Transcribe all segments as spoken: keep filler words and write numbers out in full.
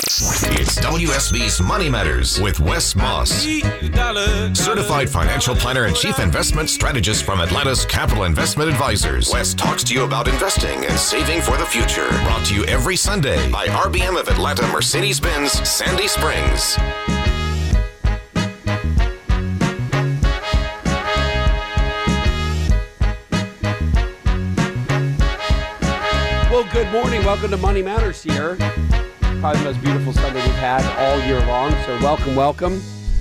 It's W S B's Money Matters with Wes Moss, certified financial planner and chief investment strategist from Atlanta's Capital Investment Advisors. Wes talks to you about investing and saving for the future. Brought to you every Sunday by R B M of Atlanta Mercedes-Benz Sandy Springs. Well, good morning. Welcome to Money Matters here. Probably the most beautiful Sunday we've had all year long. So welcome, welcome.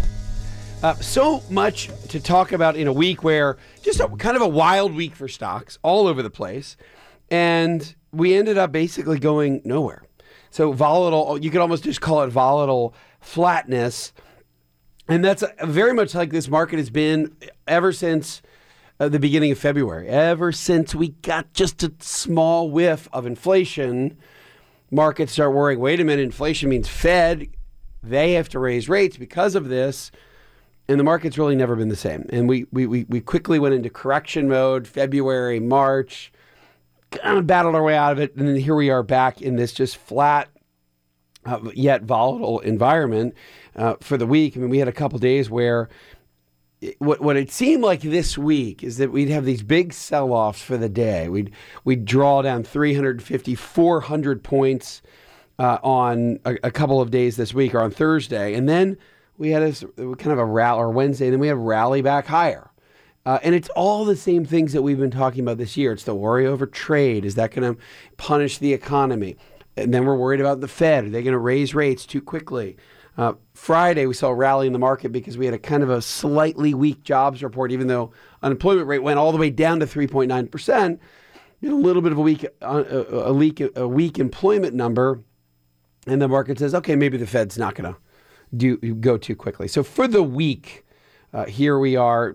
Uh, so much to talk about in a week where just a, kind of a wild week for stocks all over the place. And we ended up basically going nowhere. So volatile, you could almost just call it volatile flatness. And that's a, very much like this market has been ever since uh, the beginning of February. Ever since we got just a small whiff of inflation, markets start worrying, wait a minute, inflation means Fed, they have to raise rates because of this. And the market's really never been the same. And we we we, we quickly went into correction mode, February, March, kind of battled our way out of it. And then here we are back in this just flat, uh, yet volatile environment uh, for the week. I mean, we had a couple days where it, what what it seemed like this week is that we'd have these big sell-offs for the day. We'd we'd draw down three fifty, four hundred points uh, on a, a couple of days this week or on Thursday. And then we had a kind of a rally, or Wednesday, and then we had a rally back higher. Uh, and it's all the same things that we've been talking about this year. It's the worry over trade. Is that going to punish the economy? And then we're worried about the Fed. Are they going to raise rates too quickly? Uh, Friday, we saw a rally in the market because we had a kind of a slightly weak jobs report, even though unemployment rate went all the way down to three point nine percent. You had a little bit of a weak, uh, a, weak, a weak employment number, and the market says, okay, maybe the Fed's not going to do go too quickly. So for the week, uh, here we are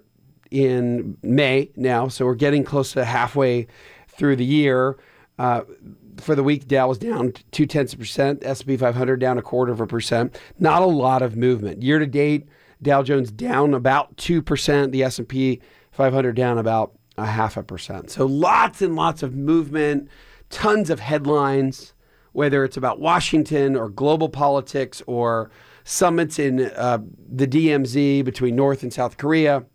in May now, so we're getting close to halfway through the year. Uh, for the week, Dow was down two tenths of a percent, S and P five hundred down a quarter of a percent. Not a lot of movement. Year to date, Dow Jones down about two percent, the S and P five hundred down about a half a percent. So lots and lots of movement, tons of headlines, whether it's about Washington or global politics or summits in uh, the D M Z between North and South Korea.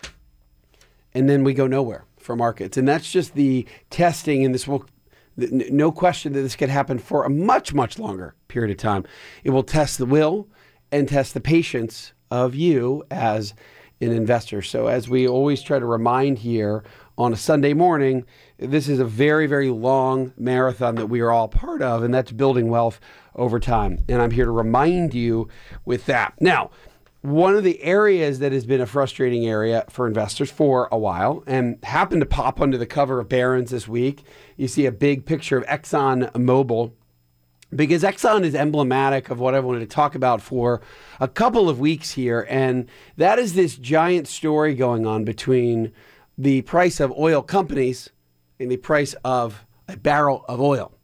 And then we go nowhere for markets. And that's just the testing, and this will, no question that this could happen for a much, much longer period of time. It will test the will and test the patience of you as an investor. So as we always try to remind here on a Sunday morning, this is a very, very long marathon that we are all part of, and that's building wealth over time. And I'm here to remind you with that. Now, one of the areas that has been a frustrating area for investors for a while and happened to pop under the cover of Barron's this week, you see a big picture of ExxonMobil, because Exxon is emblematic of what I wanted to talk about for a couple of weeks here. And that is this giant story going on between the price of oil companies and the price of a barrel of oil.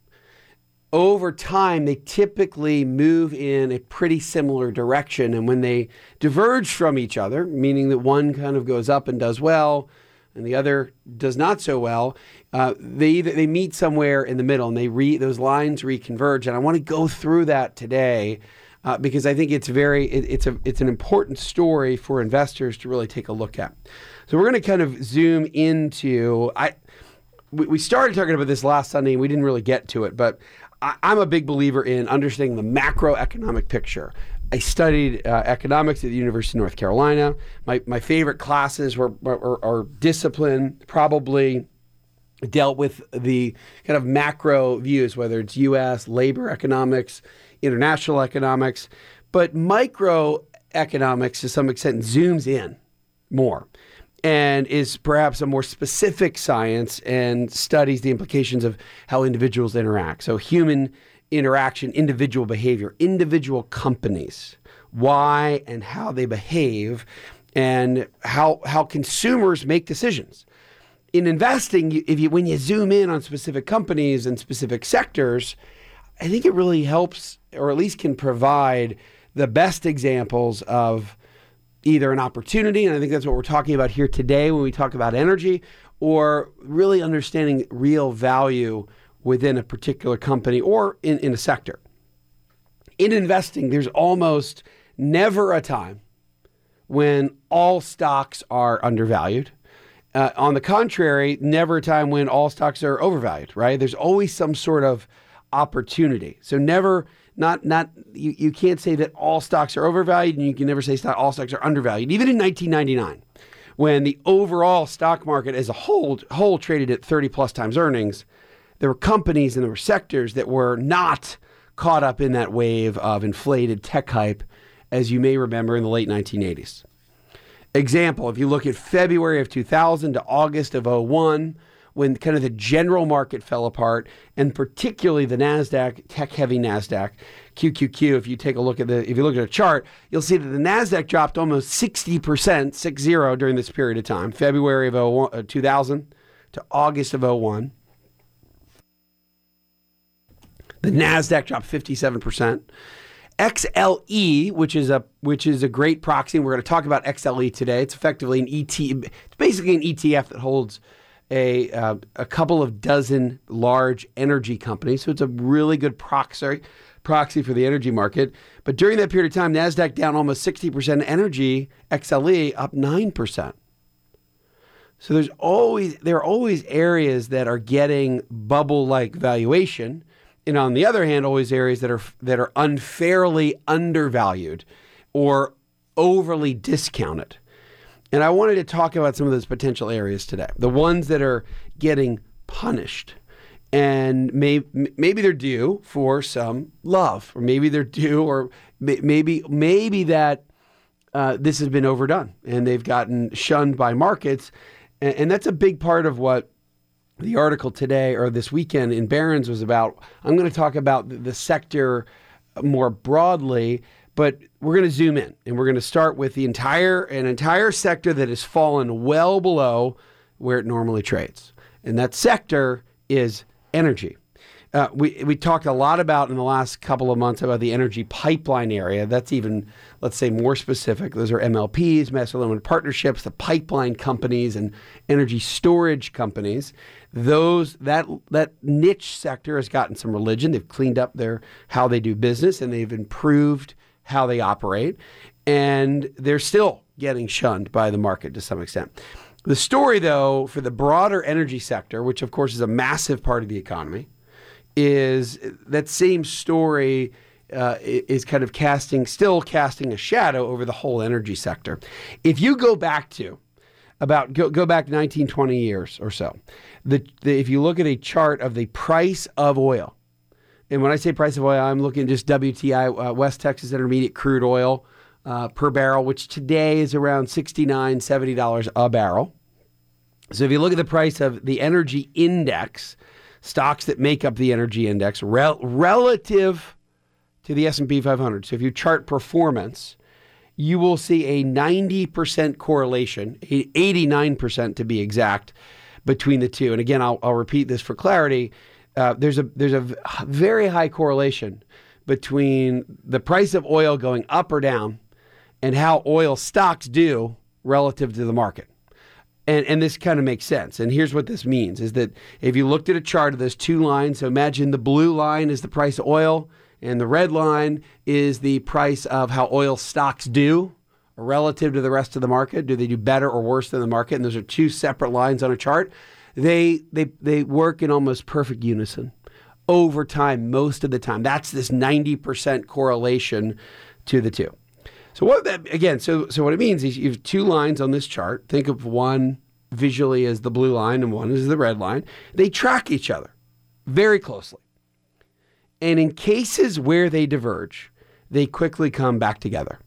Over time, they typically move in a pretty similar direction. And when they diverge from each other, meaning that one kind of goes up and does well and the other does not so well, uh, they either, they meet somewhere in the middle, and they re, those lines reconverge. And I want to go through that today uh, because I think it's very it, it's a it's an important story for investors to really take a look at. So we're going to kind of zoom into I. We started talking about this last Sunday, and we didn't really get to it, but I'm a big believer in understanding the macroeconomic picture. I studied uh, economics at the University of North Carolina. My my favorite classes were or, or discipline probably dealt with the kind of macro views, whether it's U S, labor economics, international economics, but microeconomics to some extent zooms in more and is perhaps a more specific science and studies the implications of how individuals interact. So human interaction, individual behavior, individual companies, why and how they behave, and how how consumers make decisions. In investing, if you when you zoom in on specific companies and specific sectors, I think it really helps, or at least can provide the best examples of either an opportunity, and I think that's what we're talking about here today when we talk about energy, or really understanding real value within a particular company or in, in a sector. in investing, there's almost never a time when all stocks are undervalued. Uh, on the contrary, never a time when all stocks are overvalued, right? There's always some sort of opportunity. So never, not, not you, you can't say that all stocks are overvalued, and you can never say stock, all stocks are undervalued. Even in nineteen ninety-nine, when the overall stock market as a whole, whole traded at thirty plus times earnings, there were companies and there were sectors that were not caught up in that wave of inflated tech hype, as you may remember in the late nineteen eighties. Example, if you look at February of two thousand to August of oh one, when kind of the general market fell apart, and particularly the NASDAQ, tech-heavy NASDAQ, Q Q Q, if you take a look at the, if you look at a chart, you'll see that the NASDAQ dropped almost sixty percent, six zero, during this period of time, February of two thousand to August of oh one. The NASDAQ dropped fifty-seven percent. X L E, which is a which is a great proxy, and we're going to talk about X L E today. It's effectively an E T F. It's basically an E T F that holds a uh, a couple of dozen large energy companies. So it's a really good proxy proxy for the energy market. But during that period of time, NASDAQ down almost sixty percent. Energy, X L E, up nine percent. So there's always there are always areas that are getting bubble-like valuation. And on the other hand, always areas that are that are unfairly undervalued or overly discounted. And I wanted to talk about some of those potential areas today. The ones that are getting punished. And may, maybe they're due for some love, or maybe they're due, or maybe maybe that uh, this has been overdone and they've gotten shunned by markets. And, and that's a big part of what the article today or this weekend in Barron's was about. I'm going to talk about the sector more broadly, but we're going to zoom in and we're going to start with the entire an entire sector that has fallen well below where it normally trades. And that sector is energy. Uh, we we talked a lot about in the last couple of months about the energy pipeline area. That's even, let's say, more specific. Those are M L Ps, master limited partnerships, the pipeline companies, and energy storage companies. Those that that niche sector has gotten some religion. They've cleaned up their how they do business, and they've improved how they operate. And they're still getting shunned by the market to some extent. The story, though, for the broader energy sector, which of course is a massive part of the economy, is that same story uh, is kind of casting, still casting a shadow over the whole energy sector. If you go back to about, go, go back nineteen, twenty years or so, the, the, if you look at a chart of the price of oil, and when I say price of oil, I'm looking at just W T I, uh, West Texas Intermediate crude oil uh, per barrel, which today is around sixty-nine dollars, seventy dollars a barrel. So if you look at the price of the energy index, stocks that make up the energy index rel- relative to the S and P five hundred. So if you chart performance, you will see a ninety percent correlation, eighty-nine percent to be exact, between the two. And again, I'll, I'll repeat this for clarity. Uh, there's a there's a very high correlation between the price of oil going up or down and how oil stocks do relative to the market. And, and this kind of makes sense. And here's what this means, is that if you looked at a chart of those two lines, so imagine the blue line is the price of oil, and the red line is the price of how oil stocks do relative to the rest of the market. Do they do better or worse than the market? And those are two separate lines on a chart. They they they work in almost perfect unison over time, most of the time. That's this ninety percent correlation to the two. So what that, again, so so what it means is you have two lines on this chart. Think of one visually as the blue line and one as the red line. They track each other very closely. And in cases where they diverge, they quickly come back together.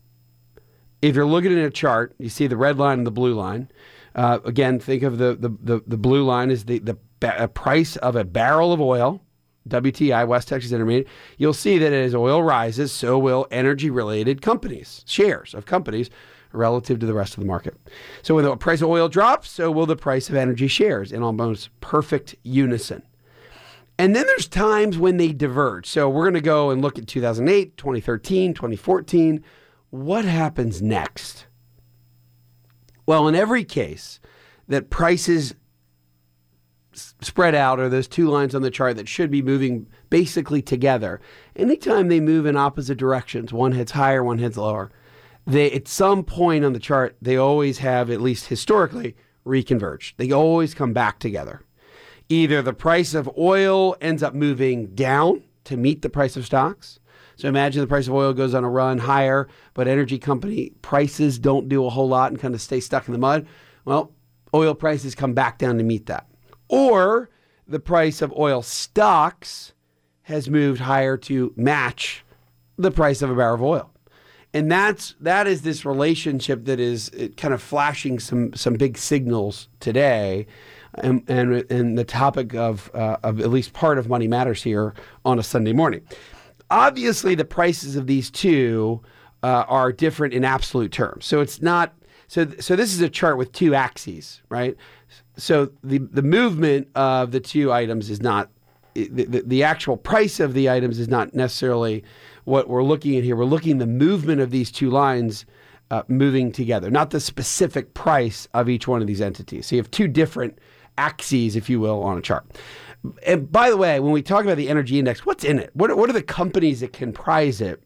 If you're looking at a chart, you see the red line and the blue line. Uh, again, think of the, the, the, the blue line as the, the ba- price of a barrel of oil, W T I, West Texas Intermediate. You'll see that as oil rises, so will energy-related companies, shares of companies, relative to the rest of the market. So when the price of oil drops, so will the price of energy shares in almost perfect unison. And then there's times when they diverge. So we're going to go and look at two thousand eight, twenty thirteen, twenty fourteen. What happens next? Well, in every case that prices s- spread out are those two lines on the chart that should be moving basically together. Anytime they move in opposite directions, one heads higher, one heads lower, they at some point on the chart, they always have, at least historically, reconverged. They always come back together. Either the price of oil ends up moving down to meet the price of stocks. So imagine the price of oil goes on a run higher, but energy company prices don't do a whole lot and kind of stay stuck in the mud. Well, oil prices come back down to meet that. Or the price of oil stocks has moved higher to match the price of a barrel of oil. And that's that is this relationship that is kind of flashing some some big signals today. And, and, and the topic of, uh, of at least part of Money Matters here on a Sunday morning. Obviously, the prices of these two uh, are different in absolute terms. So it's not so. So this is a chart with two axes, right? So the the movement of the two items is not the, the, the actual price of the items is not necessarily what we're looking at here. We're looking at the movement of these two lines uh, moving together, not the specific price of each one of these entities. So you have two different axes, if you will, on a chart. And by the way, when we talk about the energy index, what's in it? What are, what are the companies that comprise it?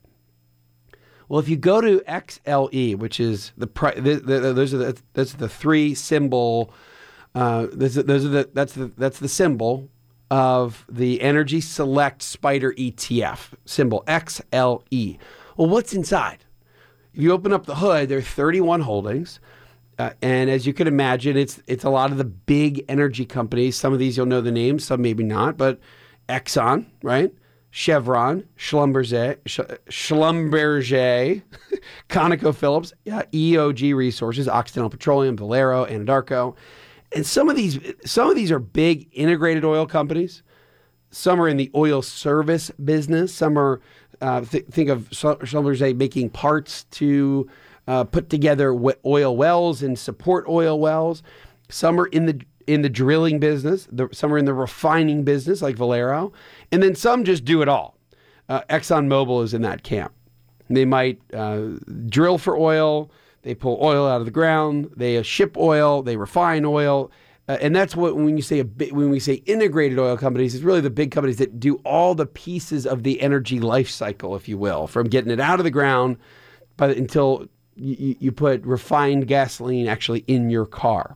Well, if you go to X L E, which is the, the, the those are the those are the three symbol. Uh, those, those are the that's the that's the symbol of the Energy Select Spider E T F, symbol X L E. Well, what's inside? If you open up the hood, there are thirty-one holdings. Uh, and as you can imagine, it's it's a lot of the big energy companies. Some of these you'll know the names, some maybe not. But Exxon, right? Chevron, Schlumberger, Schlumberger, ConocoPhillips, uh, E O G Resources, Occidental Petroleum, Valero, Anadarko, and some of these some of these are big integrated oil companies. Some are in the oil service business. Some are uh, th- think of Schlumberger making parts to Uh, put together oil wells and support oil wells. Some are in the in the drilling business. The, some are in the refining business, like Valero, and then some just do it all. Uh, ExxonMobil is in that camp. They might uh, drill for oil. They pull oil out of the ground. They uh, ship oil. They refine oil, uh, and that's what when you say a bi- when we say integrated oil companies, it's really the big companies that do all the pieces of the energy life cycle, if you will, from getting it out of the ground, but until You, you put refined gasoline actually in your car.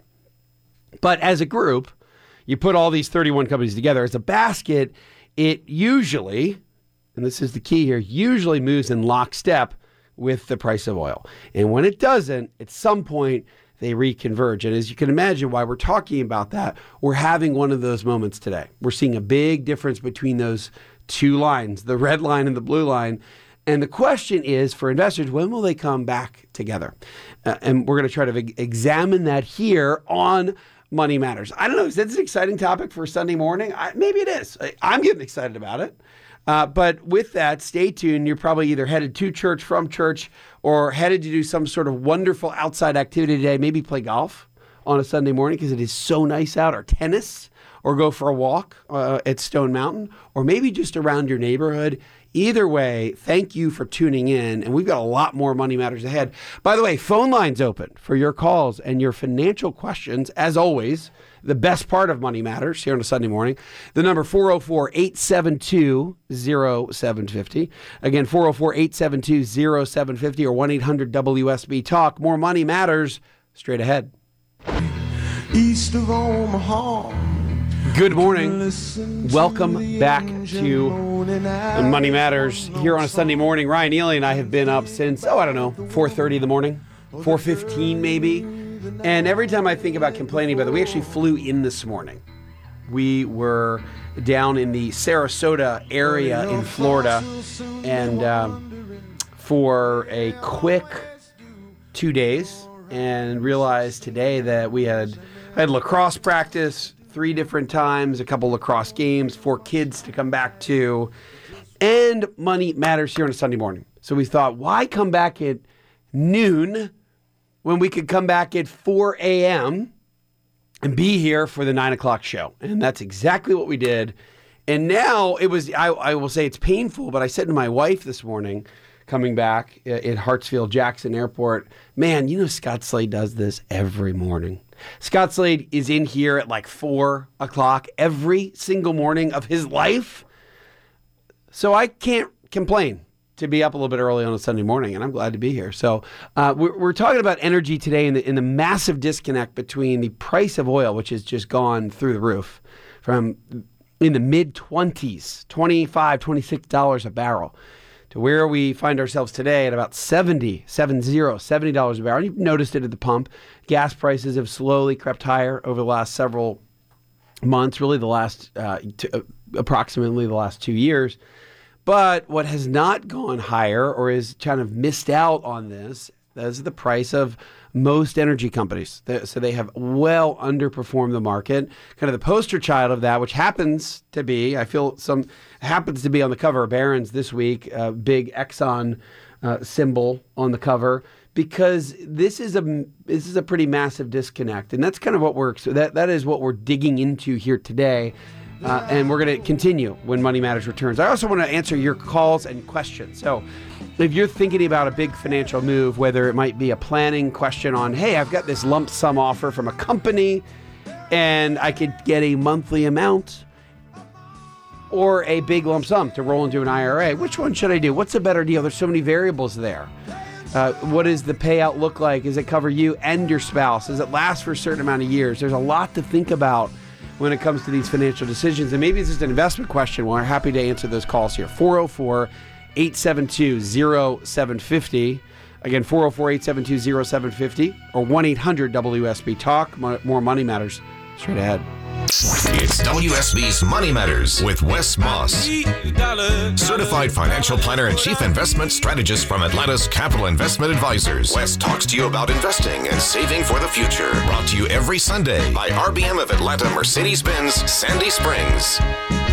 But as a group, you put all these thirty-one companies together as a basket, it usually, and this is the key here, usually moves in lockstep with the price of oil. And when it doesn't, at some point, they reconverge. And as you can imagine, why we're talking about that, we're having one of those moments today. We're seeing a big difference between those two lines, the red line and the blue line. And the question is, for investors, when will they come back together? Uh, and we're going to try to e- examine that here on Money Matters. I don't know, is this an exciting topic for Sunday morning? I, maybe it is. I, I'm getting excited about it. Uh, but with that, stay tuned. You're probably either headed to church, from church, or headed to do some sort of wonderful outside activity today. Maybe play golf on a Sunday morning because it is so nice out, or tennis, or go for a walk uh, at Stone Mountain, or maybe just around your neighborhood. Either way, thank you for tuning in, and we've got a lot more Money Matters ahead. By the way, phone lines open for your calls and your financial questions. As always, the best part of Money Matters here on a Sunday morning. The number four oh four, eight seven two, oh seven five oh. Again, four oh four, eight seven two, oh seven five oh or one eight hundred W S B Talk. More Money Matters straight ahead. East of Omaha. Good morning. Welcome back to Money Matters here on a Sunday morning. Ryan Neely and I have been up since, oh, I don't know, four thirty in the morning, four fifteen maybe. And every time I think about complaining about it, we actually flew in this morning. We were down in the Sarasota area in Florida, and um, for a quick two days, and realized today that we had I had lacrosse practice three different times, a couple lacrosse games, four kids to come back to, and Money Matters here on a Sunday morning. So we thought, why come back at noon when we could come back at four a.m. and be here for the nine o'clock show? And that's exactly what we did. And now it was, I, I will say it's painful, but I said to my wife this morning, coming back at Hartsfield-Jackson Airport, man, you know Scott Slade does this every morning. Scott Slade is in here at like four o'clock every single morning of his life. So I can't complain to be up a little bit early on a Sunday morning, and I'm glad to be here. So uh, we're, we're talking about energy today in the, in the massive disconnect between the price of oil, which has just gone through the roof from in the mid twenties, twenty-five, twenty-six dollars a barrel, to where we find ourselves today at about seventy, seven zero, seventy dollars a barrel. And you've noticed it at the pump. Gas prices have slowly crept higher over the last several months, really the last, uh, t- uh, approximately the last two years. But what has not gone higher or is kind of missed out on this is the price of most energy companies. So they have well underperformed the market. Kind of the poster child of that, which happens to be, I feel some, happens to be on the cover of Barron's this week, a big Exxon uh, symbol on the cover, because this is a this is a pretty massive disconnect. And that's kind of what we're, so that that is what we're digging into here today. Uh, and we're going to continue when Money Matters returns. I also want to answer your calls and questions. So if you're thinking about a big financial move, whether it might be a planning question on, hey, I've got this lump sum offer from a company and I could get a monthly amount, or a big lump sum to roll into an I R A, which one should I do? What's a better deal? There's so many variables there. Uh, what does the payout look like? Does it cover you and your spouse? Does it last for a certain amount of years? There's a lot to think about when it comes to these financial decisions. And maybe it's just an investment question. Well, we're happy to answer those calls here. four oh four, eight seven two, oh seven five oh. Again, four oh four, eight seven two, oh seven five oh or one eight hundred W S B Talk. More Money Matters straight ahead. It's W S B's Money Matters with Wes Moss, certified financial planner and chief investment strategist from Atlanta's Capital Investment Advisors. Wes talks to you about investing and saving for the future. Brought to you every Sunday by R B M of Atlanta Mercedes-Benz Sandy Springs.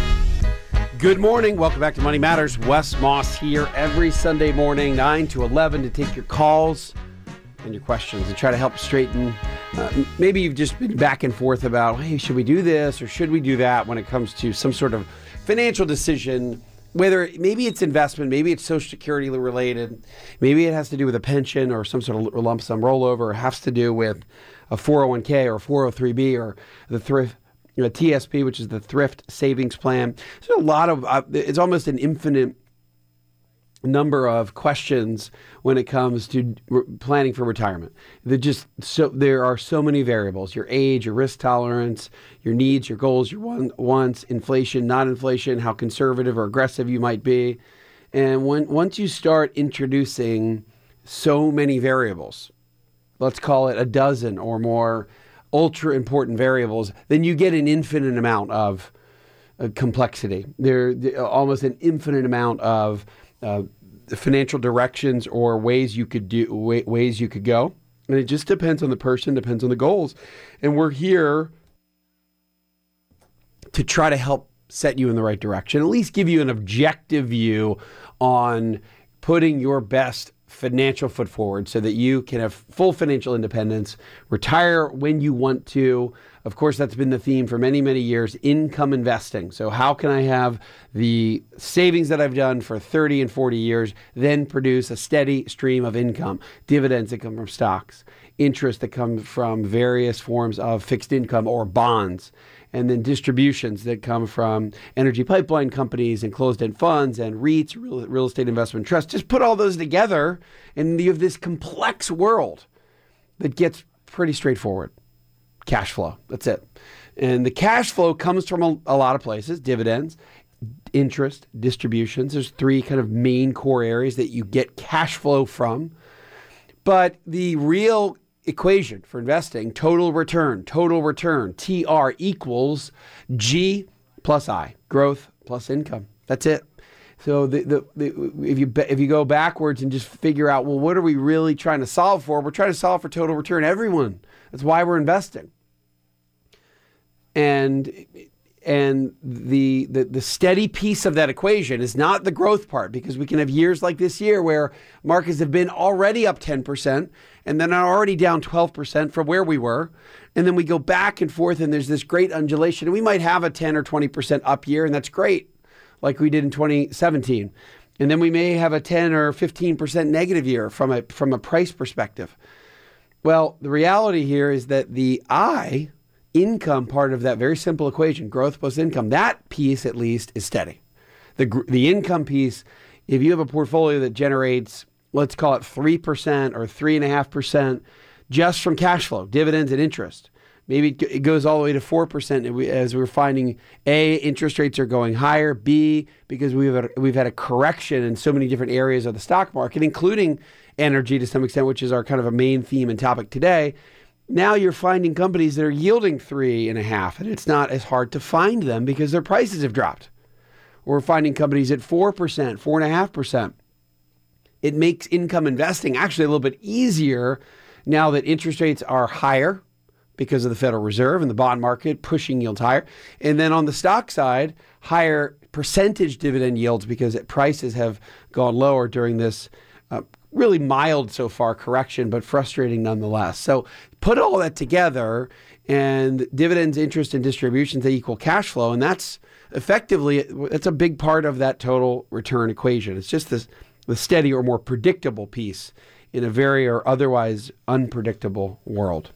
Good morning. Welcome back to Money Matters. Wes Moss here every Sunday morning, nine to eleven, to take your calls and your questions and try to help straighten. Uh, maybe you've just been back and forth about, hey, should we do this or should we do that when it comes to some sort of financial decision, whether maybe it's investment, maybe it's Social Security related, maybe it has to do with a pension or some sort of lump sum rollover, or has to do with a four oh one k or four oh three b or the thrift, you know, T S P, which is the Thrift Savings Plan. There's a lot of, uh, it's almost an infinite number of questions when it comes to re- planning for retirement. They're just so there are so many variables: your age, your risk tolerance, your needs, your goals, your want, wants, inflation, not inflation, how conservative or aggressive you might be. And when once you start introducing so many variables, let's call it a dozen or more ultra important variables, then you get an infinite amount of uh, complexity. There, there almost an infinite amount of Uh, financial directions or ways you could do way, ways you could go, and it just depends on the person, depends on the goals, and we're here to try to help set you in the right direction, at least give you an objective view on putting your best financial foot forward so that you can have full financial independence, retire when you want to. Of course, that's been the theme for many, many years, income investing. So how can I have the savings that I've done for thirty and forty years, then produce a steady stream of income, dividends that come from stocks, interest that comes from various forms of fixed income or bonds, and then distributions that come from energy pipeline companies and closed-end funds and REITs, real, real estate investment trusts. Just put all those together and you have this complex world that gets pretty straightforward. Cash flow, that's it. And the cash flow comes from a, a lot of places: dividends, interest, distributions. There's three kind of main core areas that you get cash flow from. But the real equation for investing, total return, total return, T R equals G plus I, growth plus income. That's it. So the, the, the, if you if you go backwards and just figure out, well, what are we really trying to solve for? We're trying to solve for total return. Everyone. That's why we're investing. And and the, the the steady piece of that equation is not the growth part, because we can have years like this year where markets have been already up ten percent and then are already down twelve percent from where we were. And then we go back and forth and there's this great undulation. And we might have a ten or twenty percent up year, and that's great, like we did in twenty seventeen. And then we may have a ten or fifteen percent negative year from a from a price perspective. Well, the reality here is that the I, income part of that very simple equation, growth plus income, that piece at least is steady. The the income piece, if you have a portfolio that generates, let's call it three percent or three point five percent just from cash flow, dividends and interest, maybe it goes all the way to four percent as we're finding, A, interest rates are going higher, B, because we've had, we've had a correction in so many different areas of the stock market, including energy to some extent, which is our kind of a main theme and topic today. Now you're finding companies that are yielding three and a half, and it's not as hard to find them because their prices have dropped. We're finding companies at four percent, four point five percent. It makes income investing actually a little bit easier now that interest rates are higher because of the Federal Reserve and the bond market pushing yields higher. And then on the stock side, higher percentage dividend yields because prices have gone lower during this uh, really mild so far correction, but frustrating nonetheless. So put all that together, and dividends, interest, and distributions, they equal cash flow. And that's effectively, that's a big part of that total return equation. It's just this, the steady or more predictable piece in a very or otherwise unpredictable world.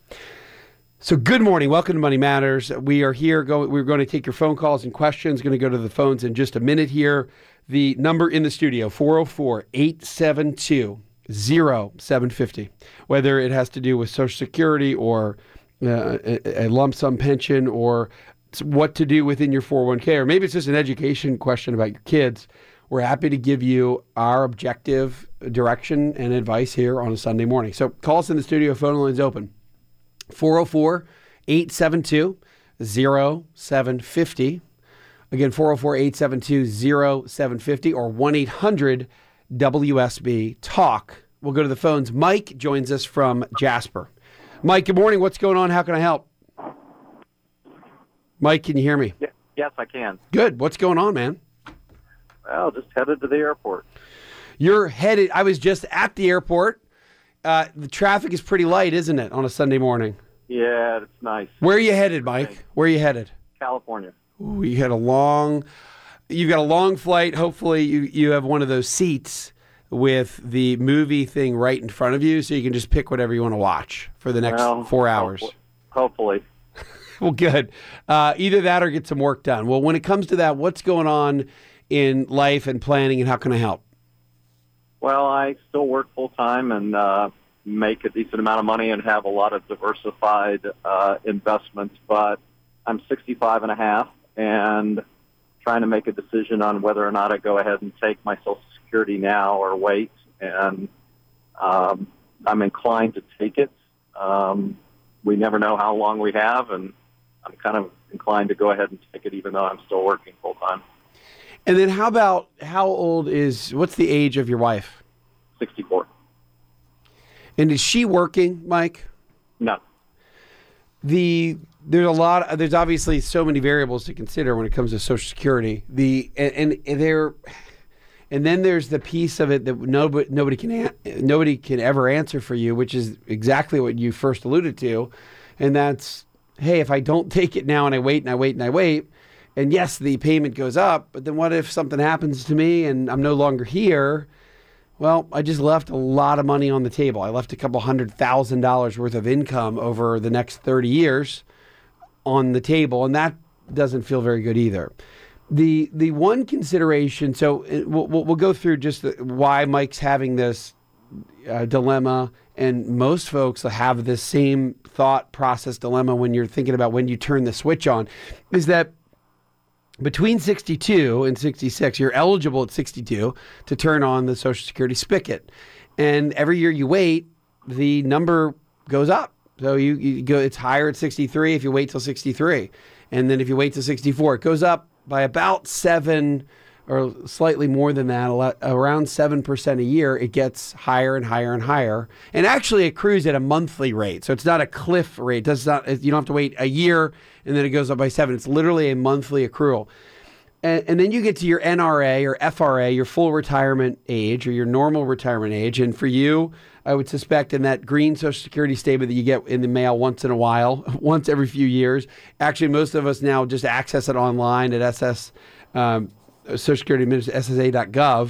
So good morning. Welcome to Money Matters. We are here. Go, we're going to take your phone calls and questions. Going to go to the phones in just a minute here. The number in the studio, four oh four, eight seven two, oh seven five oh. Whether it has to do with Social Security or uh, a, a lump sum pension or what to do within your four oh one k, or maybe it's just an education question about your kids, we're happy to give you our objective direction and advice here on a Sunday morning. So call us in the studio. Phone lines open. four oh four, eight seven two, oh seven five oh. Again, four oh four, eight seven two, oh seven five oh or one eight hundred W S B talk. We'll go to the phones. Mike joins us from Jasper. Mike, good morning. What's going on? How can I help? Mike, can you hear me? Yes, I can. Good. What's going on, man? Well, just headed to the airport. You're headed. I was just at the airport. Uh, the traffic is pretty light, isn't it, on a Sunday morning? Yeah, it's nice. Where are you headed, Mike? Where are you headed? California. Ooh, you had a long, you've got a long flight. Hopefully you, you have one of those seats with the movie thing right in front of you so you can just pick whatever you want to watch for the next well, four hours. Hopefully. Well, good. Uh, either that or get some work done. Well, when it comes to that, what's going on in life and planning, and how can I help? Well, I still work full-time and uh, make a decent amount of money and have a lot of diversified uh, investments, but I'm sixty-five and a half and trying to make a decision on whether or not I go ahead and take my Social Security now or wait, and um, I'm inclined to take it. Um, we never know how long we have, and I'm kind of inclined to go ahead and take it even though I'm still working full-time. And then how about, how old is, what's the age of your wife? sixty-four. And is she working, Mike? No. The there's a lot. There's obviously so many variables to consider when it comes to Social Security. The and, and there, and then there's the piece of it that nobody nobody can nobody can ever answer for you, which is exactly what you first alluded to, and that's, hey, if I don't take it now and I wait and I wait and I wait, and yes, the payment goes up, but then what if something happens to me and I'm no longer here? Well, I just left a lot of money on the table. I left a couple hundred thousand dollars worth of income over the next thirty years on the table, and that doesn't feel very good either. The the one consideration, so we'll, we'll go through just the, why Mike's having this uh, dilemma, and most folks have this same thought process dilemma when you're thinking about when you turn the switch on, is that between sixty-two and sixty-six, you're eligible at sixty-two to turn on the Social Security spigot. And every year you wait, the number goes up. So you, you go, it's higher at sixty-three if you wait till sixty-three. And then if you wait till sixty-four, it goes up by about seven or slightly more than that, around seven percent a year. It gets higher and higher and higher. And actually accrues at a monthly rate. So it's not a cliff rate. It does not, you don't have to wait a year and then it goes up by seven. It's literally a monthly accrual. And, and then you get to your N R A or F R A, your full retirement age or your normal retirement age. And for you, I would suspect in that green Social Security statement that you get in the mail once in a while, once every few years. Actually, most of us now just access it online at S S, um, Social Security Administration, S S A dot gov.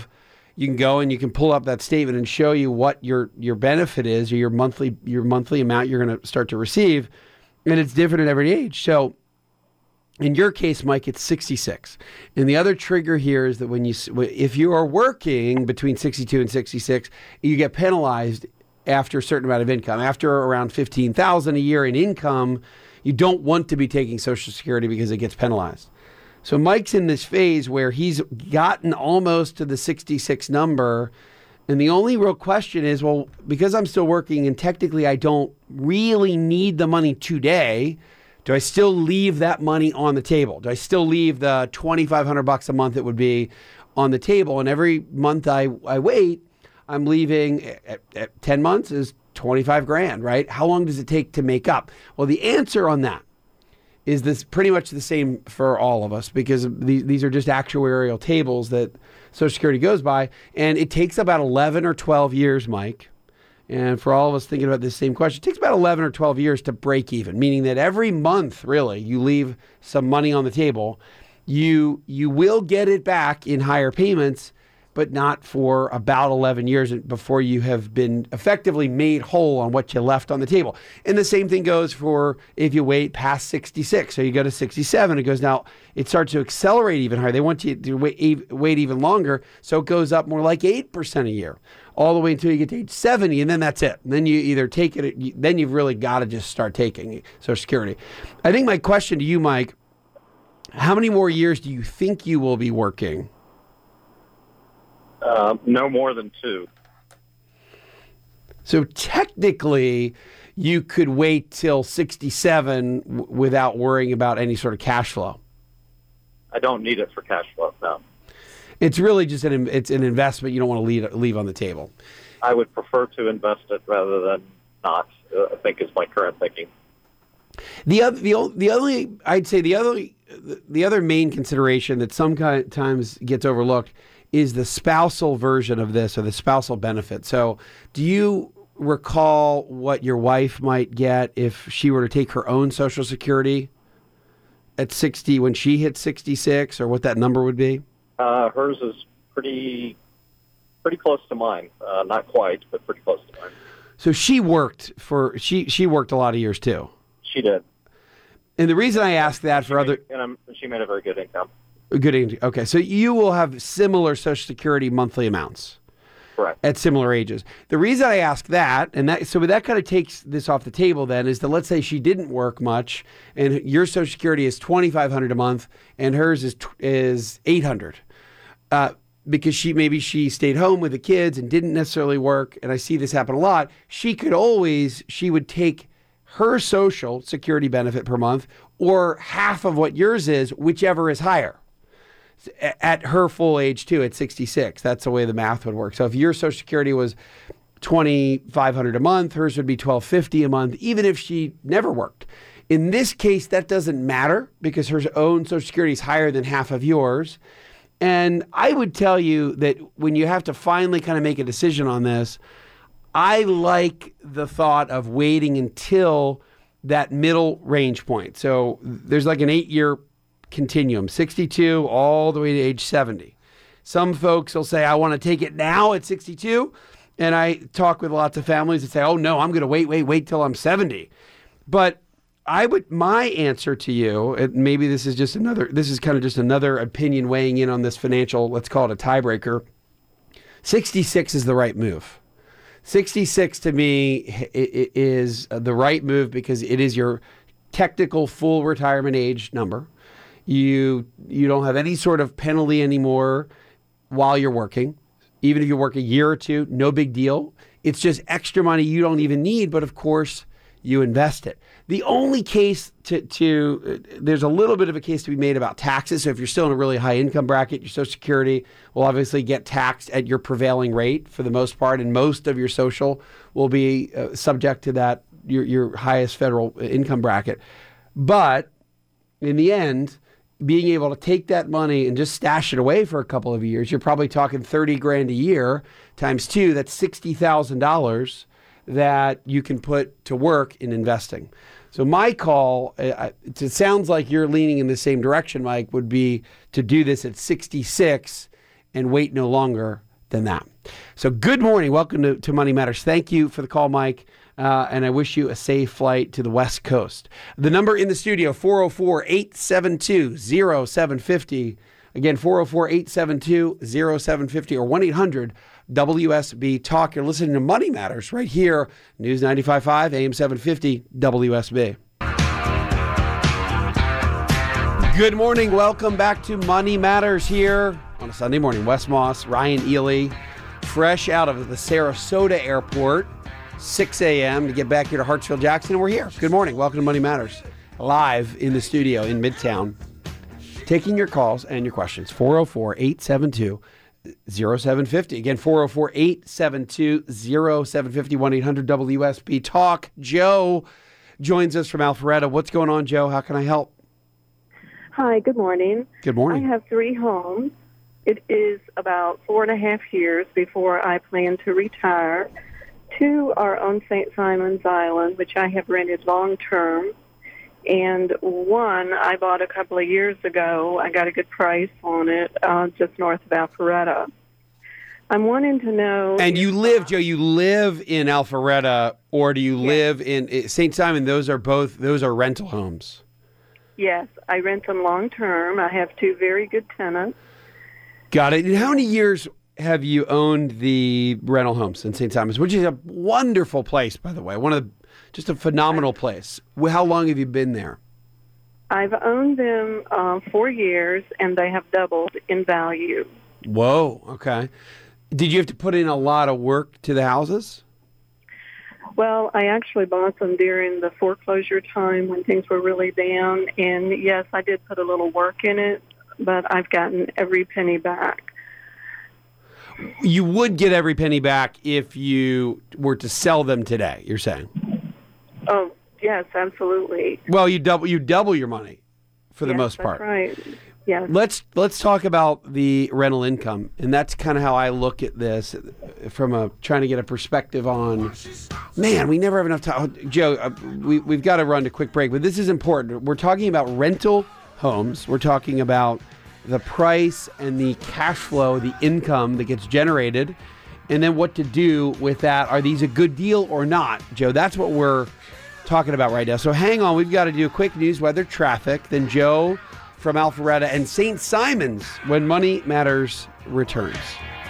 you can go and you can pull up that statement and show you what your your benefit is, or your monthly your monthly amount you're going to start to receive, and it's different at every age. So in your case, Mike, it's sixty-six. And the other trigger here is that when you if you are working between sixty-two and sixty-six, you get penalized after a certain amount of income. After around fifteen thousand dollars a year in income, you don't want to be taking Social Security because it gets penalized. So Mike's in this phase where he's gotten almost to the sixty-six number. And the only real question is, well, because I'm still working and technically I don't really need the money today, do I still leave that money on the table? Do I still leave the twenty-five hundred bucks a month it would be on the table? And every month I, I wait, I'm leaving at, at ten months is twenty-five grand, right? How long does it take to make up? Well, the answer on that is this pretty much the same for all of us, because these, these are just actuarial tables that Social Security goes by. And it takes about eleven or twelve years, Mike. And for all of us thinking about this same question, it takes about eleven or twelve years to break even, meaning that every month, really, you leave some money on the table. You, you will get it back in higher payments, but not for about eleven years before you have been effectively made whole on what you left on the table. And the same thing goes for if you wait past sixty-six. So you go to sixty-seven, it goes now, it starts to accelerate even higher. They want you to wait, wait even longer. So it goes up more like eight percent a year, all the way until you get to age seventy, and then that's it. And then you either take it, then you've really got to just start taking Social Security. I think my question to you, Mike, how many more years do you think you will be working? Uh, no more than two. So technically, you could wait till sixty-seven w- without worrying about any sort of cash flow. I don't need it for cash flow, no. It's really just an it's an investment you don't want to leave, leave on the table. I would prefer to invest it rather than not, uh, I think is my current thinking. The other, the, the only, I'd say the other, the other main consideration that sometimes gets overlooked is the spousal version of this, or the spousal benefit. So do you recall what your wife might get if she were to take her own Social Security at sixty, when she hit sixty-six, or what that number would be? Uh, hers is pretty pretty close to mine. Uh, not quite, but pretty close to mine. So she worked for, she, she worked a lot of years too. She did. And the reason I ask that for she other... Made, and I'm, she made a very good income. Good income. Okay, so you will have similar Social Security monthly amounts. Correct. At similar ages. The reason I ask that, and that, so that kind of takes this off the table then, is that let's say she didn't work much, and your Social Security is twenty-five hundred dollars a month, and hers is is eight hundred dollars. Uh, because she maybe she stayed home with the kids and didn't necessarily work, and I see this happen a lot. She could always, she would take her Social Security benefit per month, or half of what yours is, whichever is higher, at her full age too, at sixty-six. That's the way the math would work. So if your Social Security was twenty-five hundred dollars a month, hers would be twelve fifty a month, even if she never worked. In this case, that doesn't matter because her own Social Security is higher than half of yours. And I would tell you that when you have to finally kind of make a decision on this, I like the thought of waiting until that middle range point. So there's like an eight-year continuum, sixty-two all the way to age seventy. Some folks will say, I want to take it now at sixty-two. And I talk with lots of families that say, oh no, I'm going to wait, wait, wait till I'm seventy. But I would, my answer to you, and maybe this is just another, this is kind of just another opinion weighing in on this financial, let's call it a tiebreaker. sixty-six is the right move. sixty-six to me is the right move because it is your technical full retirement age number. You you don't have any sort of penalty anymore while you're working. Even if you work a year or two, no big deal. It's just extra money you don't even need, but of course you invest it. The only case to, to uh, there's a little bit of a case to be made about taxes. So if you're still in a really high income bracket, your Social Security will obviously get taxed at your prevailing rate for the most part, and most of your social will be uh, subject to that, your, your highest federal income bracket. But in the end, being able to take that money and just stash it away for a couple of years, you're probably talking thirty grand a year times two, that's sixty thousand dollars that you can put to work in investing. So my call, uh, it sounds like you're leaning in the same direction, Mike, would be to do this at sixty-six and wait no longer than that. So good morning. Welcome to, to Money Matters. Thank you for the call, Mike. Uh, and I wish you a safe flight to the West Coast. The number in the studio, four oh four, eight seven two, oh seven five oh. Again, four oh four, eight seven two, oh seven five oh or one eight hundred W S B Talk. You're listening to Money Matters right here, News ninety-five point five, A M seven fifty, W S B. Good morning. Welcome back to Money Matters here on a Sunday morning. Wes Moss, Ryan Ely, fresh out of the Sarasota airport, six a.m. to get back here to Hartsfield-Jackson, and we're here. Good morning. Welcome to Money Matters, live in the studio in Midtown, taking your calls and your questions. four oh four, eight seven two, oh seven five oh. Again, four oh four, eight seven two, oh seven five oh, one eight hundred W S B Talk. Joe joins us from Alpharetta. What's going on, Joe? How can I help? Hi, good morning. Good morning. I have three homes. It is about four and a half years before I plan to retire. Two are on Saint Simons Island, which I have rented long-term. And one I bought a couple of years ago. I got a good price on it, uh, just north of Alpharetta. I'm wanting to know... And you live, Joe, you live in Alpharetta, or do you Yes. live in Saint Simon? Those are both, those are rental homes. Yes, I rent them long-term. I have two very good tenants. Got it. And how many years have you owned the rental homes in Saint Simons, which is a wonderful place, by the way, one of the, just a phenomenal place. How long have you been there? I've owned them uh, four years, and they have doubled in value. Whoa. Okay. Did you have to put in a lot of work to the houses? Well, I actually bought them during the foreclosure time when things were really down, and yes, I did put a little work in it, but I've gotten every penny back. You would get every penny back if you were to sell them today, you're saying? Oh, yes, absolutely. Well, you double you double your money for the Yes, most that's part. right. Yes. Let's let's talk about the rental income, and that's kind of how I look at this from a trying to get a perspective on. Man, we never have enough time, Joe. Uh, we we've got to run to a quick break, but this is important. We're talking about rental homes. We're talking about the price and the cash flow, the income that gets generated, and then what to do with that. Are these a good deal or not, Joe? That's what we're talking about right now. So hang on, we've got to do a quick news, weather, traffic, then Joe from Alpharetta and Saint Simons when Money Matters returns.